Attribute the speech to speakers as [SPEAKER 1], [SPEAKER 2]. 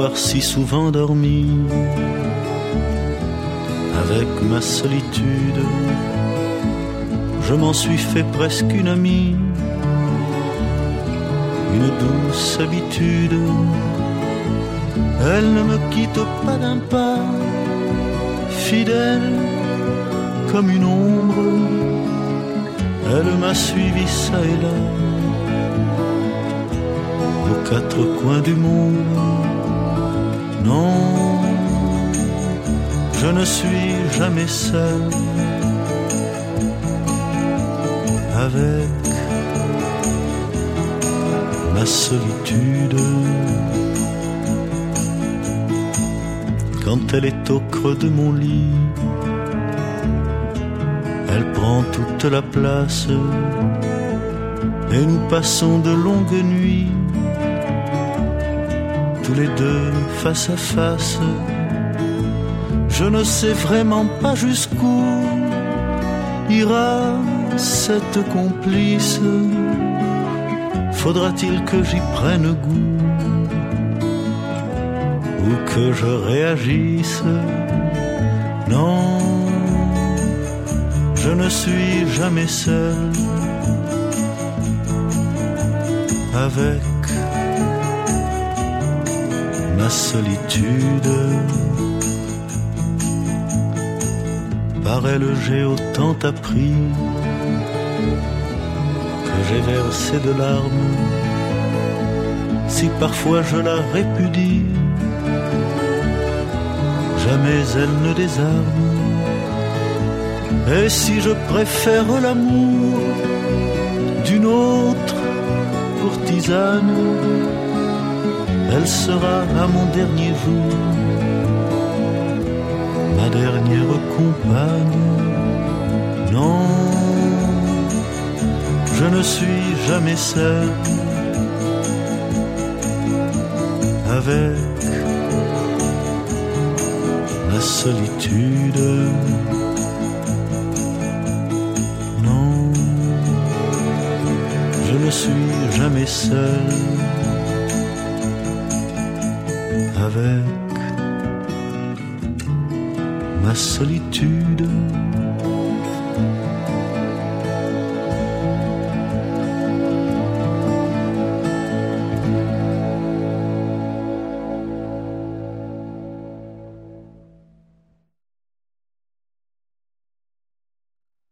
[SPEAKER 1] avoir si souvent dormi avec ma solitude. Je m'en suis fait presque une amie, une douce habitude. Elle ne me quitte pas d'un pas, fidèle comme une ombre. Elle m'a suivi ça et là, aux quatre coins du monde. Non, je ne suis jamais seul avec ma solitude. Quand elle est au creux de mon lit, elle prend toute la place et nous passons de longues nuits, tous les deux face à face. Je ne sais vraiment pas jusqu'où ira cette complice. Faudra-t-il que j'y prenne goût ou que je réagisse? Non, je ne suis jamais seul avec ma solitude. Par elle j'ai autant appris que j'ai versé de larmes. Si parfois je la répudie, jamais elle ne désarme. Et si je préfère l'amour d'une autre courtisane, elle sera à mon dernier jour ma dernière compagne. Non, je ne suis jamais seul avec la solitude. Non, je ne suis jamais seul avec ma solitude.